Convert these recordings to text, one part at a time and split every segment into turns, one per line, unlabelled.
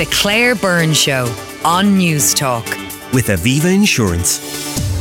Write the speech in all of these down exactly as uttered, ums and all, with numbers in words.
The Claire Byrne Show on News Talk.
With Aviva Insurance.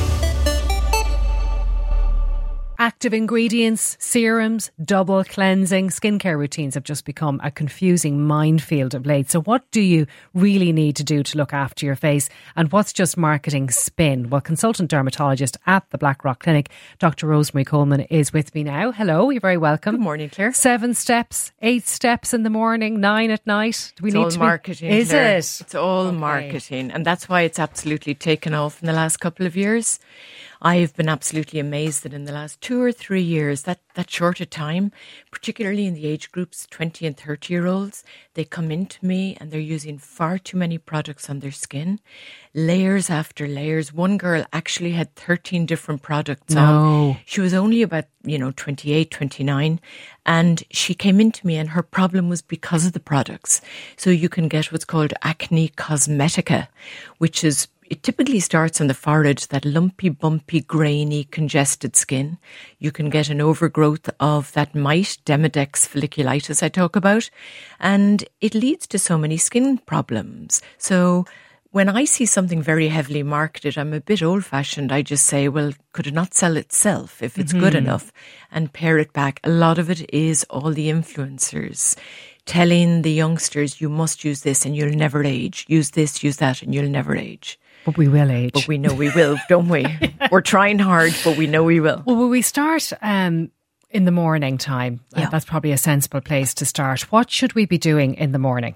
Active ingredients, serums, double cleansing, skincare routines have just become a confusing minefield of late. So what do you really need to do to look after your face, and what's just marketing spin? Well, consultant dermatologist at the Blackrock Clinic, Doctor Rosemary Coleman, is with me now. Hello, you're very welcome.
Good morning, Claire.
Seven steps, eight steps in the morning, nine at night. Do we
it's
need
all
to
marketing.
Be, is
Claire.
it?
It's all okay. marketing, and that's why it's absolutely taken off in the last couple of years. I've been absolutely amazed that in the last two or three years, that, that short a time, particularly in the age groups, twenty and thirty year olds, they come into me and they're using far too many products on their skin, layers after layers. One girl actually had thirteen different products
no.
on. She was only about, you know, twenty-eight, twenty-nine, and she came into me and her problem was because of the products. So you can get what's called acne cosmetica, which is it typically starts on the forehead, that lumpy, bumpy, grainy, congested skin. You can get an overgrowth of that mite, Demodex folliculitis I talk about, and it leads to so many skin problems. So when I see something very heavily marketed, I'm a bit old-fashioned. I just say, well, could it not sell itself if it's mm-hmm. good enough, and pare it back? A lot of it is all the influencers telling the youngsters, you must use this and you'll never age. Use this, use that, and you'll never age.
But we will age.
But we know we will, don't we? We're trying hard, but we know we will.
Well, will we start um, in the morning time?
Yeah.
Uh, that's probably a sensible place to start. What should we be doing in the morning?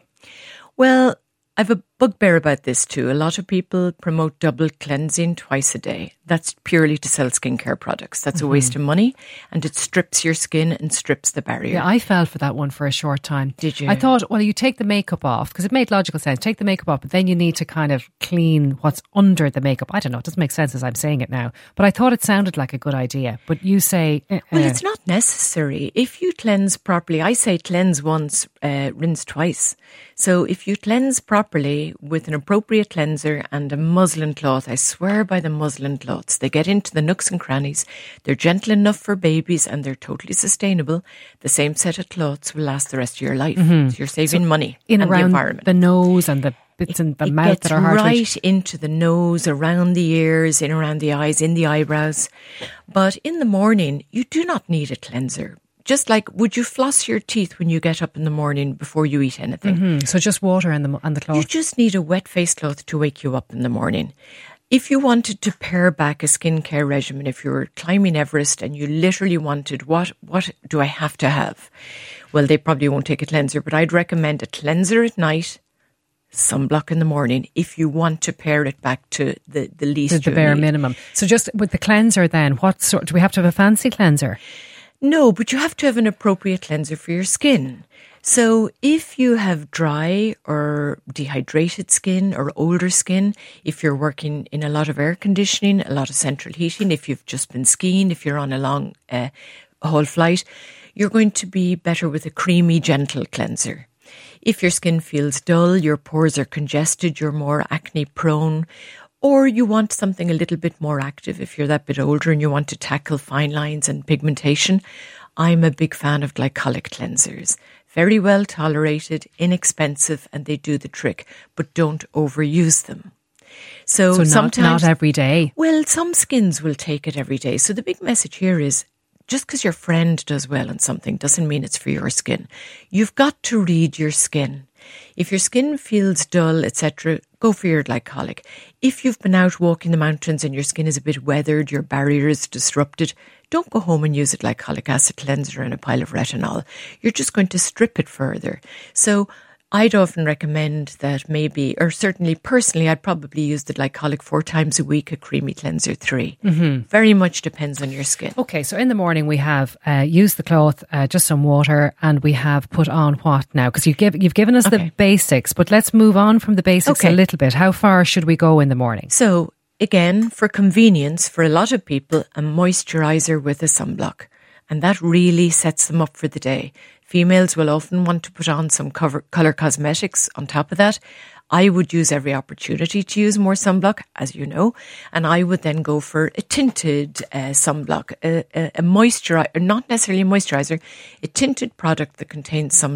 Well, I've a bugbear about this too. A lot of people promote double cleansing twice a day. That's purely to sell skincare products. That's mm-hmm. a waste of money, and it strips your skin and strips the barrier.
Yeah, I fell for that one for a short time.
Did you?
I thought, well, you take the makeup off, because it made logical sense. Take the makeup off, but then you need to kind of clean what's under the makeup. I don't know, it doesn't make sense as I'm saying it now. But I thought it sounded like a good idea. But you say... Uh,
well, it's not necessary. If you cleanse properly, I say cleanse once, uh, rinse twice. So if you cleanse properly with an appropriate cleanser and a muslin cloth, I swear by the muslin cloths, they get into the nooks and crannies, they're gentle enough for babies, and they're totally sustainable. The same set of cloths will last the rest of your life. Mm-hmm. So you're saving so money
in
and
around
the environment.
The nose and the bits in the
it
mouth
gets
that are hard
right
to reach.
into the nose, around the ears, in around the eyes, in the eyebrows. But in the morning, you do not need a cleanser. Just like, would you floss your teeth when you get up in the morning before you eat anything?
Mm-hmm. So just water and the, and the cloth?
You just need a wet face cloth to wake you up in the morning. If you wanted to pare back a skincare regimen, if you were climbing Everest and you literally wanted, what, what do I have to have? Well, they probably won't take a cleanser, but I'd recommend a cleanser at night, sunblock in the morning, if you want to pare it back to the, the least
the, the bare
need.
minimum. So just with the cleanser then, what sort, do we have to have a fancy cleanser?
No, but you have to have an appropriate cleanser for your skin. So if you have dry or dehydrated skin or older skin, if you're working in a lot of air conditioning, a lot of central heating, if you've just been skiing, if you're on a long uh, haul flight, you're going to be better with a creamy, gentle cleanser. If your skin feels dull, your pores are congested, you're more acne prone, or you want something a little bit more active, if you're that bit older and you want to tackle fine lines and pigmentation, I'm a big fan of glycolic cleansers. Very well tolerated, inexpensive, and they do the trick, but don't overuse them. So,
so not,
sometimes,
not every day.
Well, some skins will take it every day. So the big message here is, just because your friend does well on something doesn't mean it's for your skin. You've got to read your skin. If your skin feels dull, et cetera, go for your glycolic. If you've been out walking the mountains and your skin is a bit weathered, your barrier is disrupted, don't go home and use a glycolic acid cleanser and a pile of retinol. You're just going to strip it further. So I'd often recommend that maybe, or certainly personally, I'd probably use the glycolic four times a week, a creamy cleanser three. Mm-hmm. Very much depends on your skin.
Okay, so in the morning we have uh, used the cloth, uh, just some water, and we have put on what now? Because you've, give, you've given us okay. the basics, but let's move on from the basics okay. a little bit. How far should we go in the morning?
So again, for convenience, for a lot of people, a moisturiser with a sunblock. And that really sets them up for the day. Females will often want to put on some cover, colour cosmetics on top of that. I would use every opportunity to use more sunblock, as you know, and I would then go for a tinted uh, sunblock, a, a, a moisturiser, not necessarily a moisturiser, a tinted product that contains sunblock.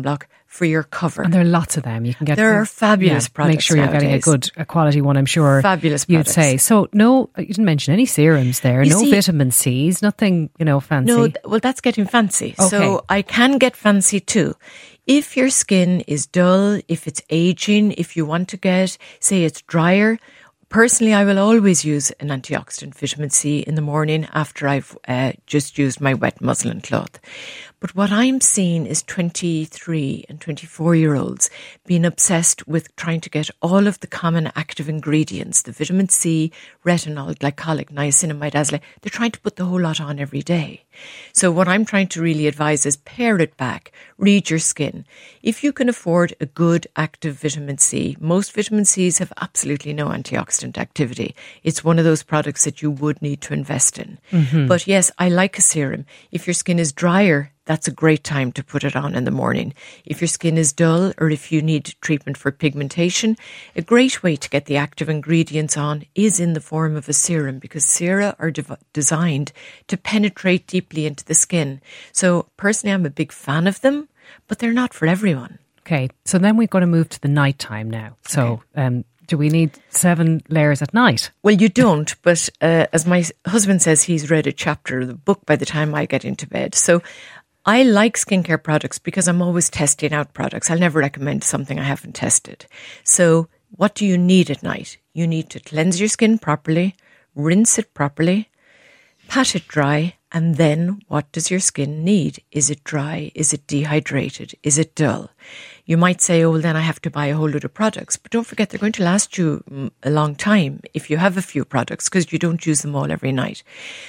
for your cover.
And there are lots of them. You can get.
There are fabulous
yeah,
products.
Make sure you're
nowadays.
getting a good a quality one, I'm sure.
Fabulous
you'd
products.
say. So no, you didn't mention any serums there.
You
no
see,
vitamin C's, nothing, you know, fancy.
No, well, that's getting fancy.
Okay.
So I can get fancy too. If your skin is dull, if it's aging, if you want to get, say it's drier, personally, I will always use an antioxidant, vitamin C, in the morning after I've uh, just used my wet muslin cloth. But what I'm seeing is twenty-three and twenty-four year olds being obsessed with trying to get all of the common active ingredients, the vitamin C, retinol, glycolic, niacinamide, azelaic. They're trying to put the whole lot on every day. So what I'm trying to really advise is pare it back, read your skin. If you can afford a good active vitamin C, most vitamin C's have absolutely no antioxidant activity. It's one of those products that you would need to invest in. Mm-hmm. But yes, I like a serum. If your skin is drier, that's a great time to put it on in the morning. If your skin is dull or if you need treatment for pigmentation, a great way to get the active ingredients on is in the form of a serum, because sera are de- designed to penetrate deeply into the skin. So personally, I'm a big fan of them, but they're not for everyone.
Okay, so then we've got to move to the night time now. So okay. um, do we need seven layers at night?
Well, you don't, but uh, as my husband says, he's read a chapter of the book by the time I get into bed. So I like skincare products because I'm always testing out products. I'll never recommend something I haven't tested. So what do you need at night? You need to cleanse your skin properly, rinse it properly, pat it dry, and then what does your skin need? Is it dry? Is it dehydrated? Is it dull? You might say, oh, well, then I have to buy a whole load of products. But don't forget, they're going to last you a long time if you have a few products, because you don't use them all every night.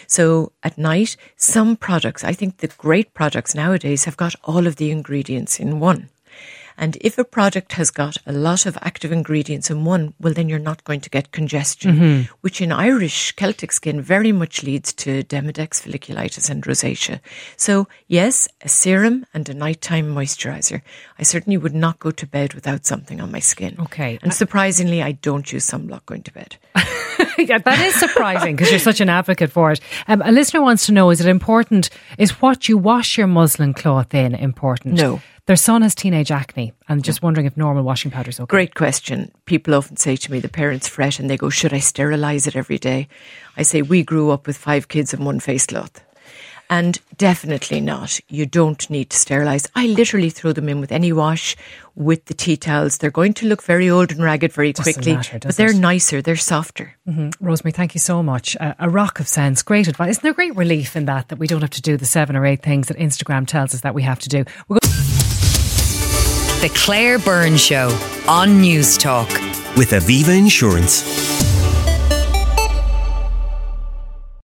So at night, some products, I think the great products nowadays have got all of the ingredients in one. And if a product has got a lot of active ingredients in one, well, then you're not going to get congestion, mm-hmm. which in Irish Celtic skin very much leads to Demodex folliculitis and rosacea. So yes, a serum and a nighttime moisturiser. I certainly would not go to bed without something on my skin.
Okay.
And surprisingly, I don't use sunblock going to bed.
Yeah, that is surprising because you're such an advocate for it. Um, a listener wants to know, is it important, is what you wash your muslin cloth in important?
No.
Their son has teenage acne and just wondering if normal washing powder is okay.
Great question. People often say to me, the parents fret and they go, should I sterilise it every day? I say, we grew up with five kids and one face cloth. And definitely not. You don't need to sterilise. I literally throw them in with any wash, with the tea towels. They're going to look very old and ragged very
Doesn't
quickly,
matter,
but they're
it?
nicer, they're softer.
Mm-hmm. Rosemary, thank you so much. Uh, a rock of sense, great advice. Isn't there great relief in that, that we don't have to do the seven or eight things that Instagram tells us that we have to do? We're going-
The Claire Byrne Show on News Talk.
With Aviva Insurance.